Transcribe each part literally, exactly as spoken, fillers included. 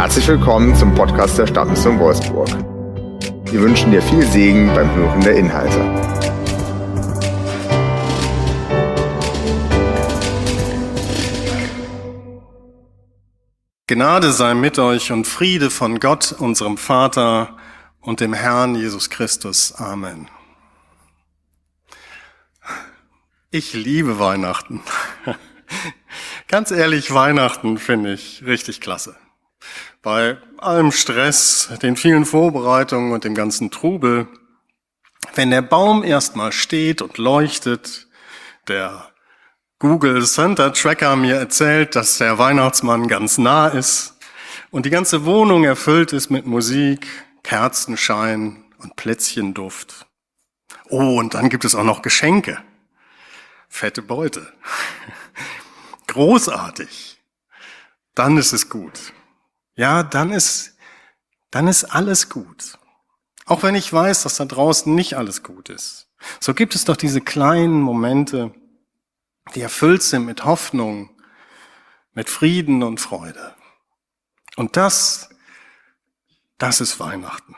Herzlich willkommen zum Podcast der Stadtmission Wolfsburg. Wir wünschen dir viel Segen beim Hören der Inhalte. Gnade sei mit euch und Friede von Gott, unserem Vater und dem Herrn Jesus Christus. Amen. Ich liebe Weihnachten. Ganz ehrlich, Weihnachten finde ich richtig klasse. Bei allem Stress, den vielen Vorbereitungen und dem ganzen Trubel, wenn der Baum erstmal steht und leuchtet, der Google Santa Tracker mir erzählt, dass der Weihnachtsmann ganz nah ist und die ganze Wohnung erfüllt ist mit Musik, Kerzenschein und Plätzchenduft. Oh, und dann gibt es auch noch Geschenke. Fette Beute. Großartig. Dann ist es gut. Ja, dann ist, dann ist alles gut. Auch wenn ich weiß, dass da draußen nicht alles gut ist. So gibt es doch diese kleinen Momente, die erfüllt sind mit Hoffnung, mit Frieden und Freude. Und das, das ist Weihnachten.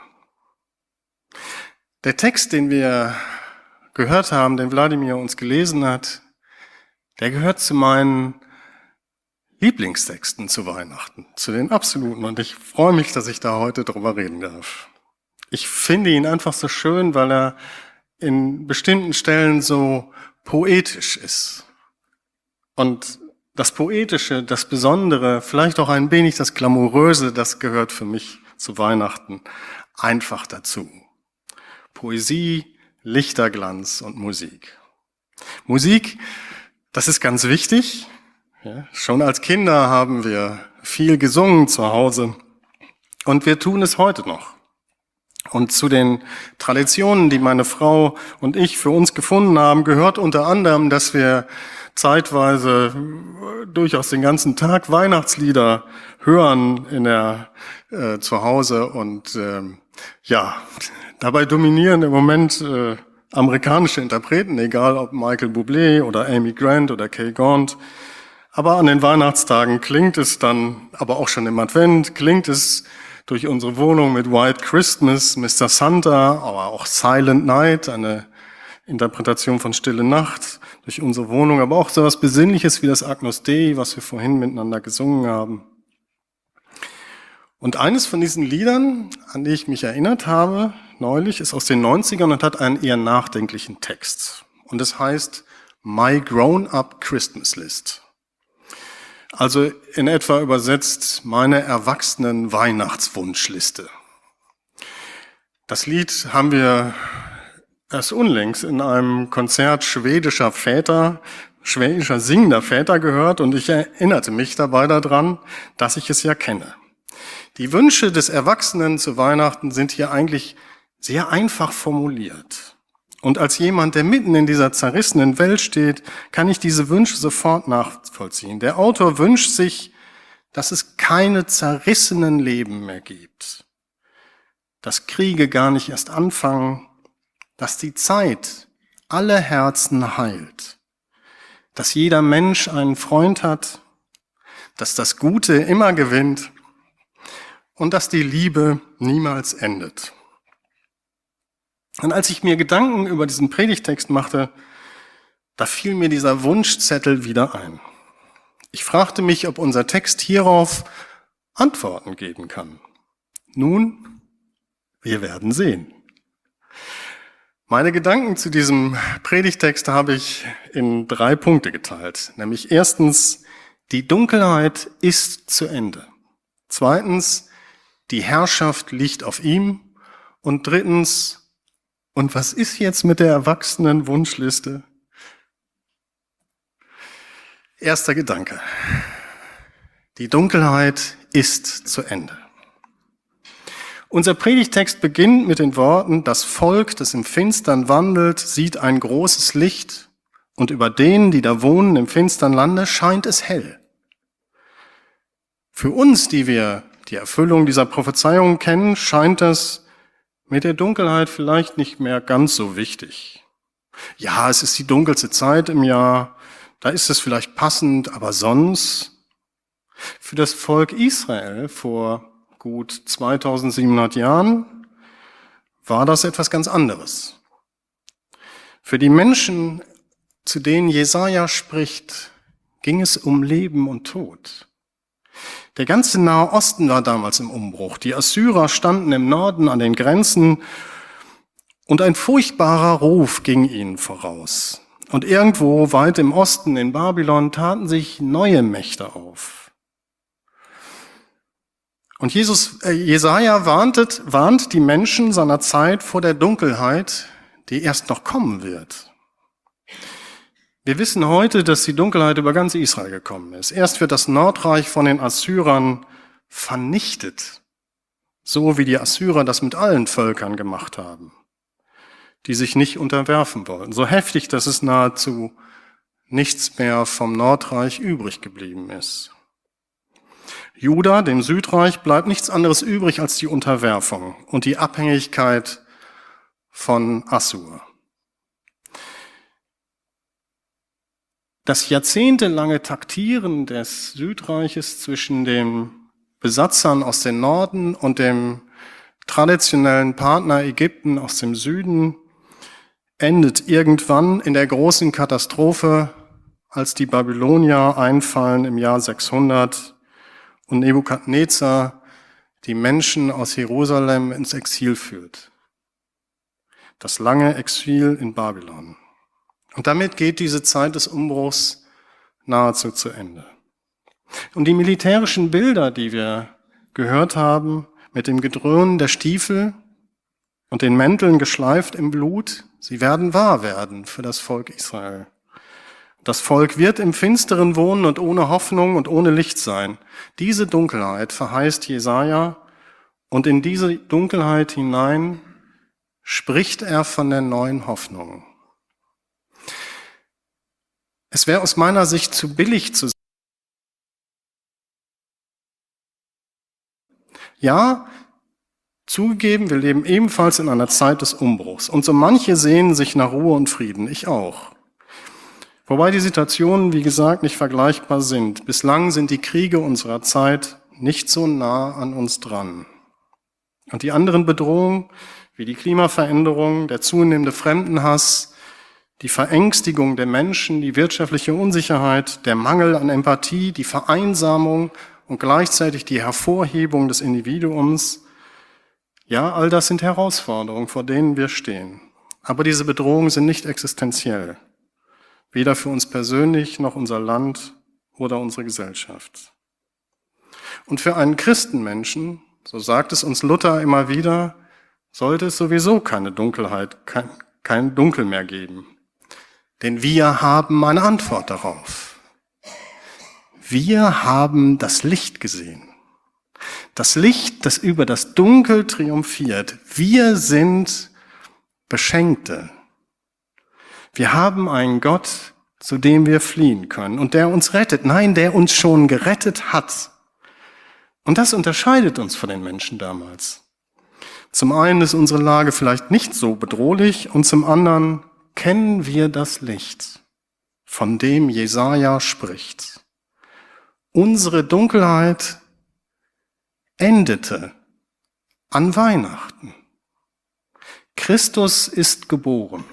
Der Text, den wir gehört haben, den Wladimir uns gelesen hat, der gehört zu meinen Lieblingstexten zu Weihnachten, zu den absoluten. Und ich freue mich, dass ich da heute drüber reden darf. Ich finde ihn einfach so schön, weil er in bestimmten Stellen so poetisch ist. Und das Poetische, das Besondere, vielleicht auch ein wenig das Glamouröse, das gehört für mich zu Weihnachten einfach dazu. Poesie, Lichterglanz und Musik. Musik, das ist ganz wichtig. Ja, schon als Kinder haben wir viel gesungen zu Hause und wir tun es heute noch. Und zu den Traditionen, die meine Frau und ich für uns gefunden haben, gehört unter anderem, dass wir zeitweise durchaus den ganzen Tag Weihnachtslieder hören in der äh, zu Hause und äh, ja, dabei dominieren im Moment äh, amerikanische Interpreten, egal ob Michael Bublé oder Amy Grant oder Kay Gaunt. Aber an den Weihnachtstagen klingt es dann, aber auch schon im Advent, klingt es durch unsere Wohnung mit White Christmas, Mister Santa, aber auch Silent Night, eine Interpretation von Stille Nacht, durch unsere Wohnung, aber auch so etwas Besinnliches wie das Agnus Dei, was wir vorhin miteinander gesungen haben. Und eines von diesen Liedern, an die ich mich erinnert habe, neulich, ist aus den neunzigern und hat einen eher nachdenklichen Text. Und es heißt My Grown-Up Christmas List. Also in etwa übersetzt meine erwachsenen Weihnachtswunschliste. Das Lied haben wir erst unlängst in einem Konzert schwedischer Väter, schwedischer singender Väter gehört und ich erinnerte mich dabei daran, dass ich es ja kenne. Die Wünsche des Erwachsenen zu Weihnachten sind hier eigentlich sehr einfach formuliert. Und als jemand, der mitten in dieser zerrissenen Welt steht, kann ich diese Wünsche sofort nachvollziehen. Der Autor wünscht sich, dass es keine zerrissenen Leben mehr gibt, dass Kriege gar nicht erst anfangen, dass die Zeit alle Herzen heilt, dass jeder Mensch einen Freund hat, dass das Gute immer gewinnt und dass die Liebe niemals endet. Und als ich mir Gedanken über diesen Predigtext machte, da fiel mir dieser Wunschzettel wieder ein. Ich fragte mich, ob unser Text hierauf Antworten geben kann. Nun, wir werden sehen. Meine Gedanken zu diesem Predigtext habe ich in drei Punkte geteilt. Nämlich erstens, die Dunkelheit ist zu Ende. Zweitens, die Herrschaft liegt auf ihm. Und drittens, und was ist jetzt mit der erwachsenen Wunschliste? Erster Gedanke. Die Dunkelheit ist zu Ende. Unser Predigtext beginnt mit den Worten, das Volk, das im Finstern wandelt, sieht ein großes Licht und über denen, die da wohnen im finstern Lande, scheint es hell. Für uns, die wir die Erfüllung dieser Prophezeiung kennen, scheint das mit der Dunkelheit vielleicht nicht mehr ganz so wichtig. Ja, es ist die dunkelste Zeit im Jahr, da ist es vielleicht passend, aber sonst, für das Volk Israel vor gut zweitausendsiebenhundert Jahren war das etwas ganz anderes. Für die Menschen, zu denen Jesaja spricht, ging es um Leben und Tod. Der ganze Nahe Osten war damals im Umbruch. Die Assyrer standen im Norden an den Grenzen und ein furchtbarer Ruf ging ihnen voraus. Und irgendwo weit im Osten in Babylon taten sich neue Mächte auf. Und Jesus, äh, Jesaja warntet, warnt die Menschen seiner Zeit vor der Dunkelheit, die erst noch kommen wird. Wir wissen heute, dass die Dunkelheit über ganz Israel gekommen ist. Erst wird das Nordreich von den Assyrern vernichtet, so wie die Assyrer das mit allen Völkern gemacht haben, die sich nicht unterwerfen wollten. So heftig, dass es nahezu nichts mehr vom Nordreich übrig geblieben ist. Juda, dem Südreich, bleibt nichts anderes übrig als die Unterwerfung und die Abhängigkeit von Assur. Das jahrzehntelange Taktieren des Südreiches zwischen den Besatzern aus dem Norden und dem traditionellen Partner Ägypten aus dem Süden endet irgendwann in der großen Katastrophe, als die Babylonier einfallen im Jahr sechshundert und Nebukadnezar die Menschen aus Jerusalem ins Exil führt. Das lange Exil in Babylon. Und damit geht diese Zeit des Umbruchs nahezu zu Ende. Und die militärischen Bilder, die wir gehört haben, mit dem Gedröhnen der Stiefel und den Mänteln geschleift im Blut, sie werden wahr werden für das Volk Israel. Das Volk wird im Finsteren wohnen und ohne Hoffnung und ohne Licht sein. Diese Dunkelheit verheißt Jesaja, und in diese Dunkelheit hinein spricht er von der neuen Hoffnung. Es wäre aus meiner Sicht zu billig zu sagen, ja, zugegeben, wir leben ebenfalls in einer Zeit des Umbruchs. Und so manche sehnen sich nach Ruhe und Frieden, ich auch. Wobei die Situationen, wie gesagt, nicht vergleichbar sind. Bislang sind die Kriege unserer Zeit nicht so nah an uns dran. Und die anderen Bedrohungen, wie die Klimaveränderung, der zunehmende Fremdenhass, die Verängstigung der Menschen, die wirtschaftliche Unsicherheit, der Mangel an Empathie, die Vereinsamung und gleichzeitig die Hervorhebung des Individuums, ja, all das sind Herausforderungen, vor denen wir stehen. Aber diese Bedrohungen sind nicht existenziell. Weder für uns persönlich, noch unser Land oder unsere Gesellschaft. Und für einen Christenmenschen, so sagt es uns Luther immer wieder, sollte es sowieso keine Dunkelheit, kein, kein Dunkel mehr geben. Denn wir haben eine Antwort darauf. Wir haben das Licht gesehen. Das Licht, das über das Dunkel triumphiert. Wir sind Beschenkte. Wir haben einen Gott, zu dem wir fliehen können und der uns rettet. Nein, der uns schon gerettet hat. Und das unterscheidet uns von den Menschen damals. Zum einen ist unsere Lage vielleicht nicht so bedrohlich und zum anderen kennen wir das Licht, von dem Jesaja spricht. Unsere Dunkelheit endete an Weihnachten. Christus ist geboren.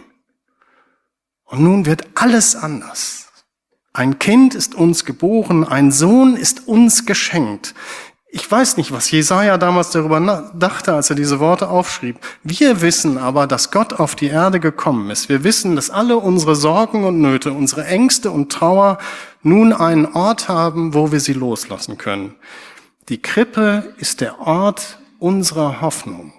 Und nun wird alles anders. Ein Kind ist uns geboren, ein Sohn ist uns geschenkt. Ich weiß nicht, was Jesaja damals darüber dachte, als er diese Worte aufschrieb. Wir wissen aber, dass Gott auf die Erde gekommen ist. Wir wissen, dass alle unsere Sorgen und Nöte, unsere Ängste und Trauer nun einen Ort haben, wo wir sie loslassen können. Die Krippe ist der Ort unserer Hoffnung.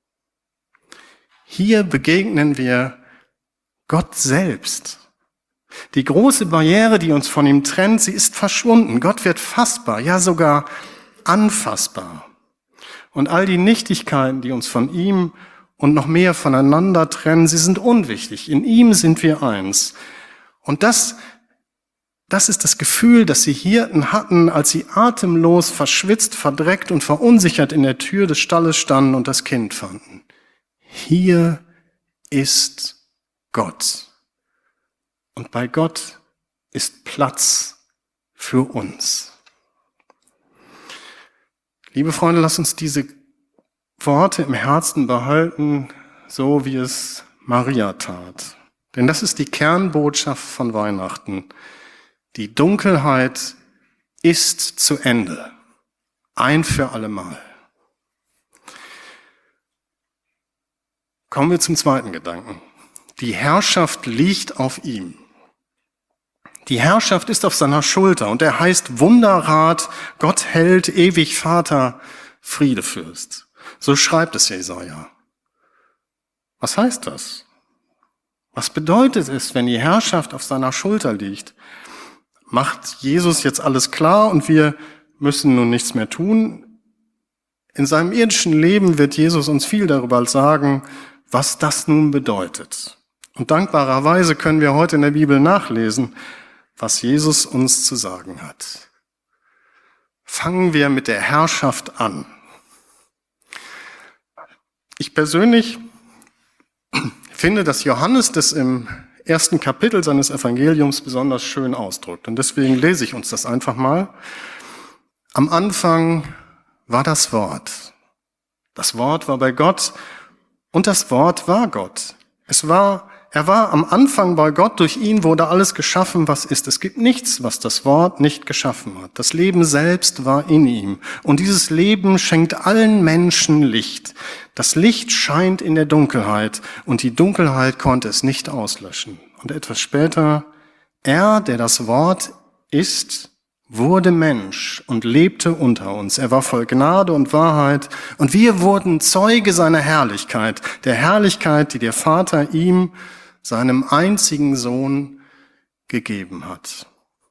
Hier begegnen wir Gott selbst. Die große Barriere, die uns von ihm trennt, sie ist verschwunden. Gott wird fassbar, ja sogar anfassbar. Und all die Nichtigkeiten, die uns von ihm und noch mehr voneinander trennen, sie sind unwichtig. In ihm sind wir eins. Und das, das ist das Gefühl, das die Hirten hatten, als sie atemlos, verschwitzt, verdreckt und verunsichert in der Tür des Stalles standen und das Kind fanden. Hier ist Gott. Und bei Gott ist Platz für uns. Liebe Freunde, lasst uns diese Worte im Herzen behalten, so wie es Maria tat. Denn das ist die Kernbotschaft von Weihnachten. Die Dunkelheit ist zu Ende. Ein für allemal. Kommen wir zum zweiten Gedanken. Die Herrschaft liegt auf ihm. Die Herrschaft ist auf seiner Schulter und er heißt Wunderrat, Gott Held, ewig Vater, Friedefürst. So schreibt es Jesaja. Was heißt das? Was bedeutet es, wenn die Herrschaft auf seiner Schulter liegt? Macht Jesus jetzt alles klar und wir müssen nun nichts mehr tun? In seinem irdischen Leben wird Jesus uns viel darüber sagen, was das nun bedeutet. Und dankbarerweise können wir heute in der Bibel nachlesen, was Jesus uns zu sagen hat. Fangen wir mit der Herrschaft an. Ich persönlich finde, dass Johannes das im ersten Kapitel seines Evangeliums besonders schön ausdrückt. Und deswegen lese ich uns das einfach mal. Am Anfang war das Wort. Das Wort war bei Gott und das Wort war Gott. Es war, er war am Anfang bei Gott, durch ihn wurde alles geschaffen, was ist. Es gibt nichts, was das Wort nicht geschaffen hat. Das Leben selbst war in ihm. Und dieses Leben schenkt allen Menschen Licht. Das Licht scheint in der Dunkelheit und die Dunkelheit konnte es nicht auslöschen. Und etwas später, er, der das Wort ist, wurde Mensch und lebte unter uns. Er war voll Gnade und Wahrheit und wir wurden Zeuge seiner Herrlichkeit, der Herrlichkeit, die der Vater ihm, seinem einzigen Sohn, gegeben hat.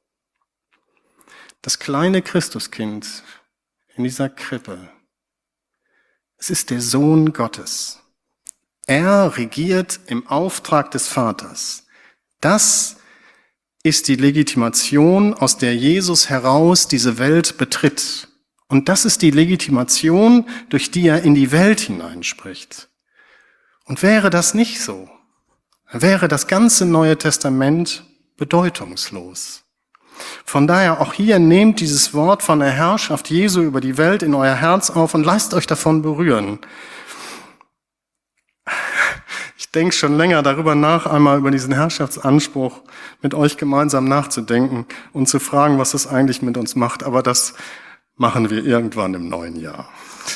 Das kleine Christuskind in dieser Krippe, es ist der Sohn Gottes. Er regiert im Auftrag des Vaters. Das ist die Legitimation, aus der Jesus heraus diese Welt betritt. Und das ist die Legitimation, durch die er in die Welt hineinspricht. Und wäre das nicht so, wäre das ganze Neue Testament bedeutungslos. Von daher auch hier nehmt dieses Wort von der Herrschaft Jesu über die Welt in euer Herz auf und lasst euch davon berühren. Ich denke schon länger darüber nach, einmal über diesen Herrschaftsanspruch mit euch gemeinsam nachzudenken und zu fragen, was das eigentlich mit uns macht. Aber das machen wir irgendwann im neuen Jahr.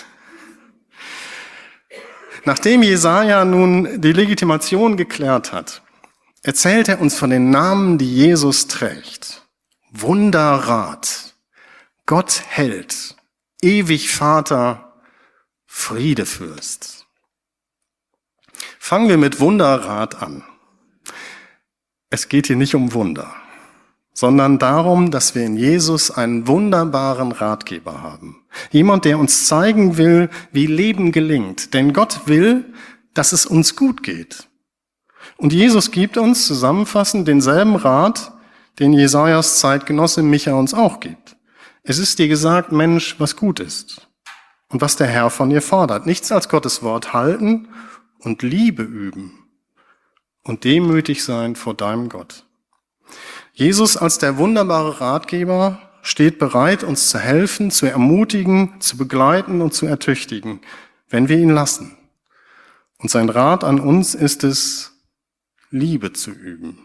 Nachdem Jesaja nun die Legitimation geklärt hat, erzählt er uns von den Namen, die Jesus trägt. Wunderrat, Gott Held, ewig Vater, Friedefürst. Fangen wir mit Wunderrat an. Es geht hier nicht um Wunder, sondern darum, dass wir in Jesus einen wunderbaren Ratgeber haben. Jemand, der uns zeigen will, wie Leben gelingt. Denn Gott will, dass es uns gut geht. Und Jesus gibt uns zusammenfassend denselben Rat, den Jesajas Zeitgenosse Micha uns auch gibt. Es ist dir gesagt, Mensch, was gut ist und was der Herr von dir fordert. Nichts als Gottes Wort halten und Liebe üben und demütig sein vor deinem Gott. Jesus als der wunderbare Ratgeber steht bereit, uns zu helfen, zu ermutigen, zu begleiten und zu ertüchtigen, wenn wir ihn lassen. Und sein Rat an uns ist es, Liebe zu üben.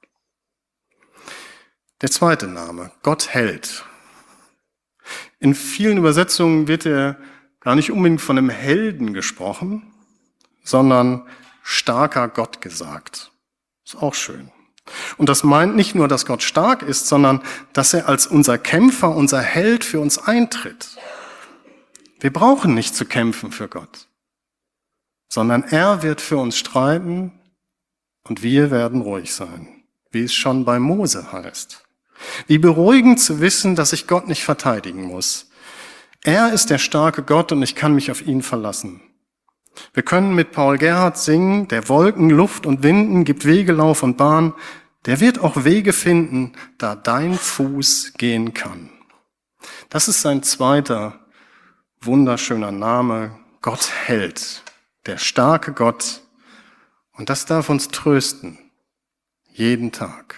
Der zweite Name, Gott Held. In vielen Übersetzungen wird er gar nicht unbedingt von einem Helden gesprochen, sondern starker Gott gesagt. Ist auch schön. Und das meint nicht nur, dass Gott stark ist, sondern dass er als unser Kämpfer, unser Held für uns eintritt. Wir brauchen nicht zu kämpfen für Gott, sondern er wird für uns streiten und wir werden ruhig sein, wie es schon bei Mose heißt. Wie beruhigend zu wissen, dass ich Gott nicht verteidigen muss. Er ist der starke Gott und ich kann mich auf ihn verlassen. Wir können mit Paul Gerhardt singen, der Wolken, Luft und Winden gibt Wege, Lauf und Bahn. Der wird auch Wege finden, da dein Fuß gehen kann. Das ist sein zweiter wunderschöner Name, Gott Held, der starke Gott. Und das darf uns trösten, jeden Tag.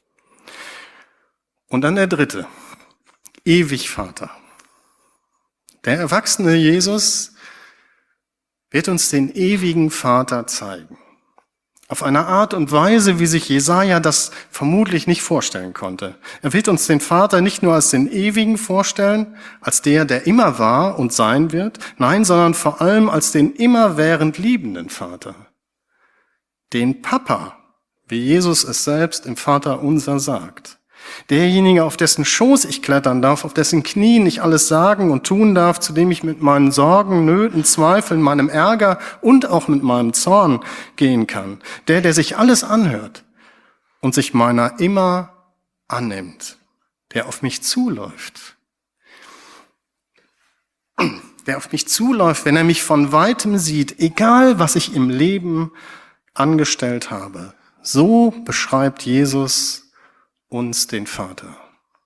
Und dann der dritte, ewig Vater. Der erwachsene Jesus wird uns den ewigen Vater zeigen. Auf eine Art und Weise, wie sich Jesaja das vermutlich nicht vorstellen konnte. Er wird uns den Vater nicht nur als den Ewigen vorstellen, als der, der immer war und sein wird, nein, sondern vor allem als den immerwährend liebenden Vater. Den Papa, wie Jesus es selbst im Vaterunser sagt. Derjenige, auf dessen Schoß ich klettern darf, auf dessen Knien ich alles sagen und tun darf, zu dem ich mit meinen Sorgen, Nöten, Zweifeln, meinem Ärger und auch mit meinem Zorn gehen kann. Der, der sich alles anhört und sich meiner immer annimmt. Der auf mich zuläuft. Der auf mich zuläuft, wenn er mich von Weitem sieht, egal was ich im Leben angestellt habe. So beschreibt Jesus uns den Vater.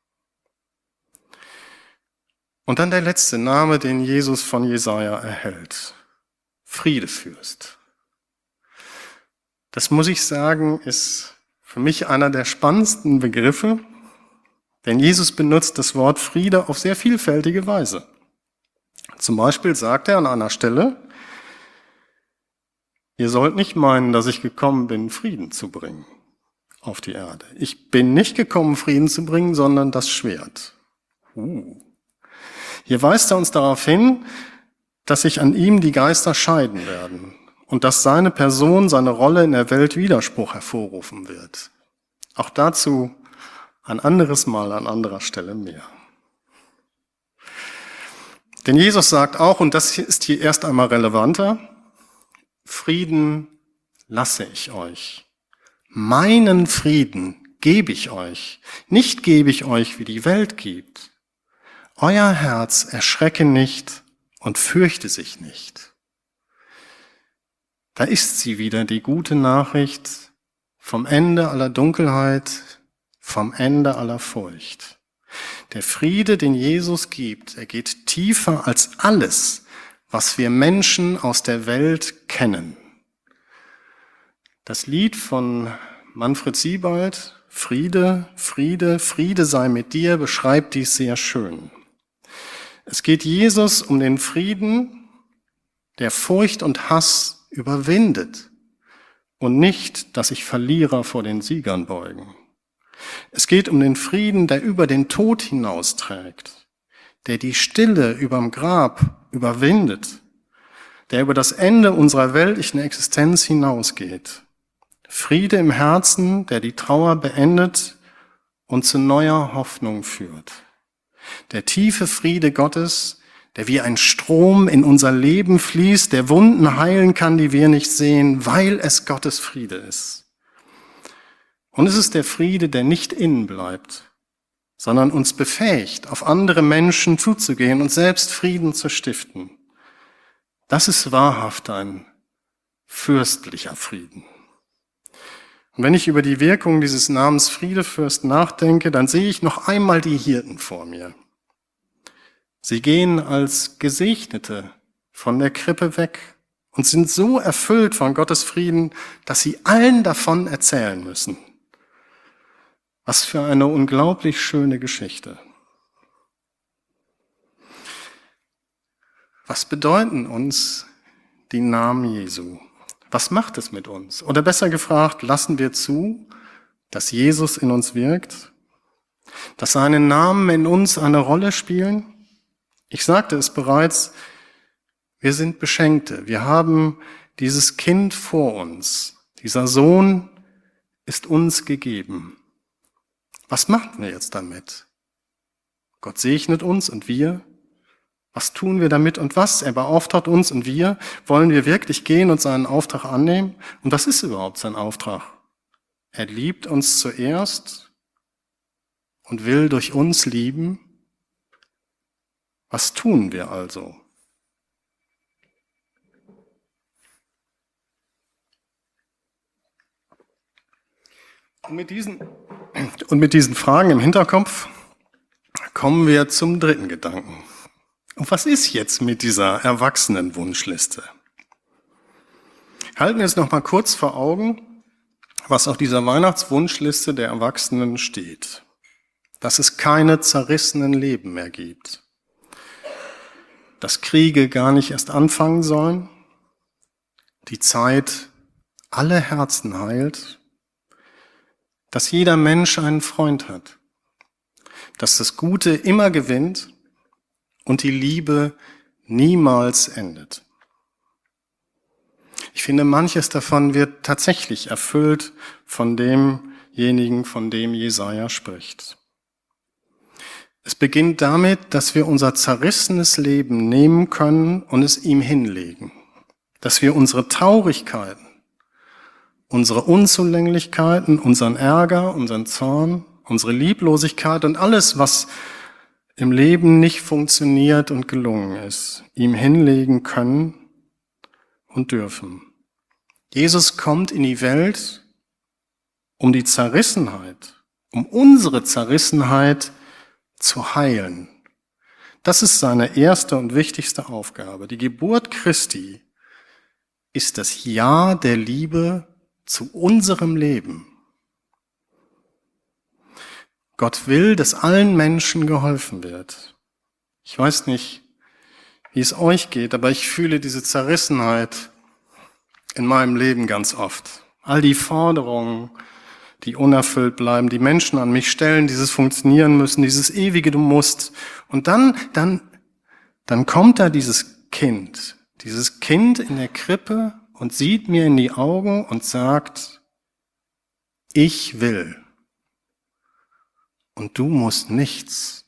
Und dann der letzte Name, den Jesus von Jesaja erhält. Friedefürst. Das muss ich sagen, ist für mich einer der spannendsten Begriffe, denn Jesus benutzt das Wort Friede auf sehr vielfältige Weise. Zum Beispiel sagt er an einer Stelle, ihr sollt nicht meinen, dass ich gekommen bin, Frieden zu bringen auf die Erde. Ich bin nicht gekommen, Frieden zu bringen, sondern das Schwert. Uh. Hier weist er uns darauf hin, dass sich an ihm die Geister scheiden werden und dass seine Person, seine Rolle in der Welt Widerspruch hervorrufen wird. Auch dazu ein anderes Mal an anderer Stelle mehr. Denn Jesus sagt auch, und das ist hier erst einmal relevanter, Frieden lasse ich euch. Meinen Frieden gebe ich euch. Nicht gebe ich euch, wie die Welt gibt. Euer Herz erschrecke nicht und fürchte sich nicht. Da ist sie wieder, die gute Nachricht vom Ende aller Dunkelheit, vom Ende aller Furcht. Der Friede, den Jesus gibt, er geht tiefer als alles, was wir Menschen aus der Welt kennen. Das Lied von Manfred Siebald, Friede, Friede, Friede sei mit dir, beschreibt dies sehr schön. Es geht Jesus um den Frieden, der Furcht und Hass überwindet und nicht, dass sich Verlierer vor den Siegern beugen. Es geht um den Frieden, der über den Tod hinausträgt, der die Stille überm Grab überwindet, der über das Ende unserer weltlichen Existenz hinausgeht. Friede im Herzen, der die Trauer beendet und zu neuer Hoffnung führt. Der tiefe Friede Gottes, der wie ein Strom in unser Leben fließt, der Wunden heilen kann, die wir nicht sehen, weil es Gottes Friede ist. Und es ist der Friede, der nicht innen bleibt, sondern uns befähigt, auf andere Menschen zuzugehen und selbst Frieden zu stiften. Das ist wahrhaft ein fürstlicher Frieden. Und wenn ich über die Wirkung dieses Namens Friedefürst nachdenke, dann sehe ich noch einmal die Hirten vor mir. Sie gehen als Gesegnete von der Krippe weg und sind so erfüllt von Gottes Frieden, dass sie allen davon erzählen müssen. Was für eine unglaublich schöne Geschichte. Was bedeuten uns die Namen Jesu? Was macht es mit uns? Oder besser gefragt, lassen wir zu, dass Jesus in uns wirkt? Dass seine Namen in uns eine Rolle spielen? Ich sagte es bereits, wir sind Beschenkte. Wir haben dieses Kind vor uns. Dieser Sohn ist uns gegeben. Was machen wir jetzt damit? Gott segnet uns und wir? Was tun wir damit und was? Er beauftragt uns und wir? Wollen wir wirklich gehen und seinen Auftrag annehmen? Und was ist überhaupt sein Auftrag? Er liebt uns zuerst und will durch uns lieben. Was tun wir also? Und mit diesen, und mit diesen Fragen im Hinterkopf kommen wir zum dritten Gedanken. Und was ist jetzt mit dieser Erwachsenenwunschliste? Halten wir es noch mal kurz vor Augen, was auf dieser Weihnachtswunschliste der Erwachsenen steht. Dass es keine zerrissenen Leben mehr gibt. dass Kriege gar nicht erst anfangen sollen, die Zeit alle Herzen heilt, dass jeder Mensch einen Freund hat, dass das Gute immer gewinnt und die Liebe niemals endet. Ich finde, manches davon wird tatsächlich erfüllt von demjenigen, von dem Jesaja spricht. Es beginnt damit, dass wir unser zerrissenes Leben nehmen können und es ihm hinlegen. Dass wir unsere Traurigkeiten, unsere Unzulänglichkeiten, unseren Ärger, unseren Zorn, unsere Lieblosigkeit und alles, was im Leben nicht funktioniert und gelungen ist, ihm hinlegen können und dürfen. Jesus kommt in die Welt, um die Zerrissenheit, um unsere Zerrissenheit zu heilen. Das ist seine erste und wichtigste Aufgabe. Die Geburt Christi ist das Ja der Liebe zu unserem Leben. Gott will, dass allen Menschen geholfen wird. Ich weiß nicht, wie es euch geht, aber ich fühle diese Zerrissenheit in meinem Leben ganz oft. All die Forderungen, die unerfüllt bleiben, die Menschen an mich stellen, dieses funktionieren müssen, dieses ewige Du musst. Und dann, dann, dann kommt da dieses Kind, dieses Kind in der Krippe und sieht mir in die Augen und sagt, ich will. Und du musst nichts.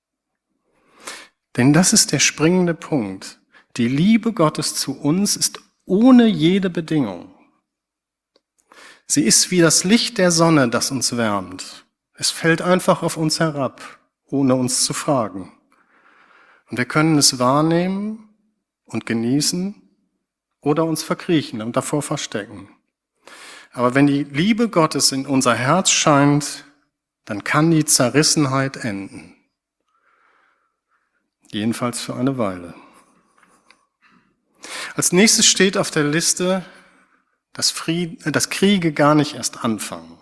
Denn das ist der springende Punkt. Die Liebe Gottes zu uns ist ohne jede Bedingung. Sie ist wie das Licht der Sonne, das uns wärmt. Es fällt einfach auf uns herab, ohne uns zu fragen. Und wir können es wahrnehmen und genießen oder uns verkriechen und davor verstecken. Aber wenn die Liebe Gottes in unser Herz scheint, dann kann die Zerrissenheit enden. Jedenfalls für eine Weile. Als nächstes steht auf der Liste, dass, Frieden, dass Kriege gar nicht erst anfangen.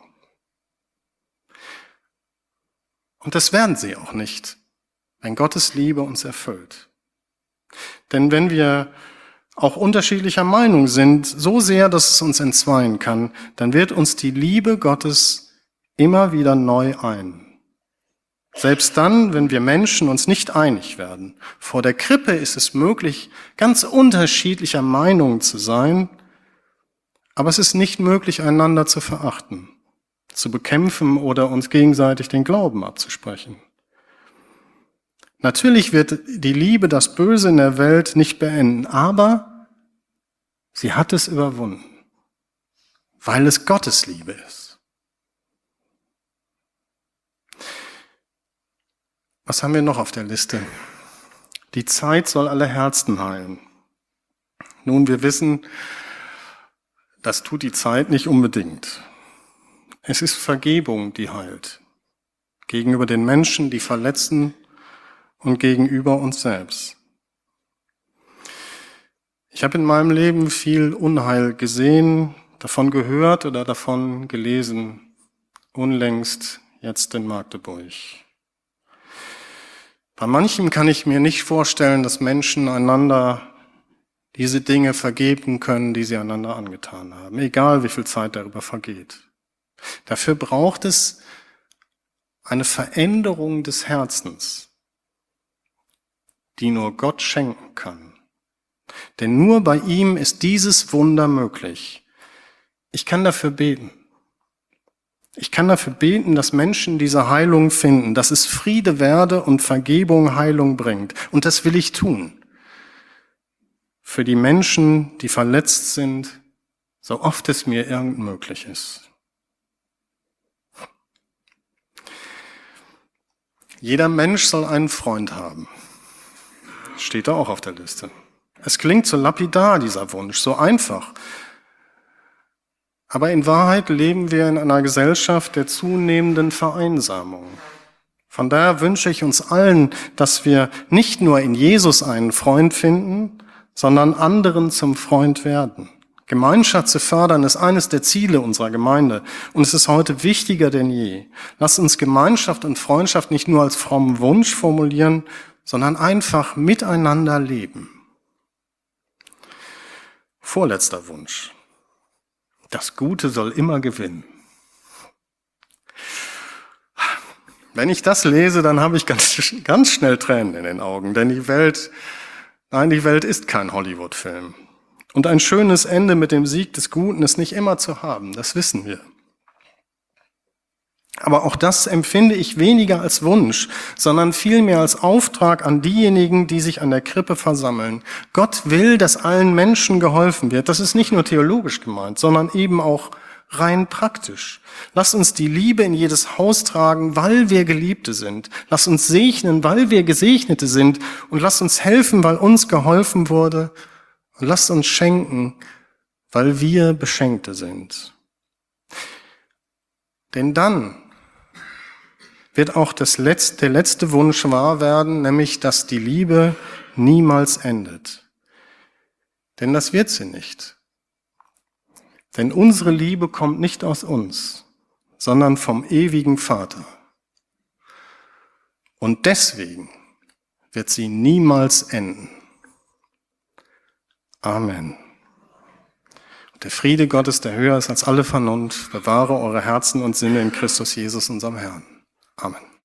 Und das werden sie auch nicht, wenn Gottes Liebe uns erfüllt. Denn wenn wir auch unterschiedlicher Meinung sind, so sehr, dass es uns entzweien kann, dann wird uns die Liebe Gottes immer wieder neu ein. Selbst dann, wenn wir Menschen uns nicht einig werden. Vor der Krippe ist es möglich, ganz unterschiedlicher Meinung zu sein, aber es ist nicht möglich, einander zu verachten, zu bekämpfen oder uns gegenseitig den Glauben abzusprechen. Natürlich wird die Liebe das Böse in der Welt nicht beenden, aber sie hat es überwunden, weil es Gottes Liebe ist. Was haben wir noch auf der Liste? Die Zeit soll alle Herzen heilen. Nun, wir wissen, das tut die Zeit nicht unbedingt. Es ist Vergebung, die heilt. Gegenüber den Menschen, die verletzen und gegenüber uns selbst. Ich habe in meinem Leben viel Unheil gesehen, davon gehört oder davon gelesen, unlängst jetzt in Magdeburg. Bei manchem kann ich mir nicht vorstellen, dass Menschen einander diese Dinge vergeben können, die sie einander angetan haben, egal wie viel Zeit darüber vergeht. Dafür braucht es eine Veränderung des Herzens, die nur Gott schenken kann. Denn nur bei ihm ist dieses Wunder möglich. Ich kann dafür beten. Ich kann dafür beten, dass Menschen diese Heilung finden, dass es Friede werde und Vergebung Heilung bringt. Und das will ich tun. Für die Menschen, die verletzt sind, so oft es mir irgend möglich ist. Jeder Mensch soll einen Freund haben. Steht da auch auf der Liste. Es klingt so lapidar, dieser Wunsch, so einfach. Aber in Wahrheit leben wir in einer Gesellschaft der zunehmenden Vereinsamung. Von daher wünsche ich uns allen, dass wir nicht nur in Jesus einen Freund finden, sondern anderen zum Freund werden. Gemeinschaft zu fördern ist eines der Ziele unserer Gemeinde und es ist heute wichtiger denn je. Lasst uns Gemeinschaft und Freundschaft nicht nur als frommen Wunsch formulieren, sondern einfach miteinander leben. Vorletzter Wunsch. Das Gute soll immer gewinnen. Wenn ich das lese, dann habe ich ganz, ganz schnell Tränen in den Augen, denn die Welt, nein, die Welt ist kein Hollywood-Film. Und ein schönes Ende mit dem Sieg des Guten ist nicht immer zu haben, das wissen wir. Aber auch das empfinde ich weniger als Wunsch, sondern vielmehr als Auftrag an diejenigen, die sich an der Krippe versammeln. Gott will, dass allen Menschen geholfen wird. Das ist nicht nur theologisch gemeint, sondern eben auch rein praktisch. Lass uns die Liebe in jedes Haus tragen, weil wir Geliebte sind. Lass uns segnen, weil wir Gesegnete sind. Und lass uns helfen, weil uns geholfen wurde. Und lass uns schenken, weil wir Beschenkte sind. Denn dann wird auch das letzte, der letzte Wunsch wahr werden, nämlich, dass die Liebe niemals endet. Denn das wird sie nicht. Denn unsere Liebe kommt nicht aus uns, sondern vom ewigen Vater. Und deswegen wird sie niemals enden. Amen. Und der Friede Gottes, der höher ist als alle Vernunft, bewahre eure Herzen und Sinne in Christus Jesus, unserem Herrn. Amen.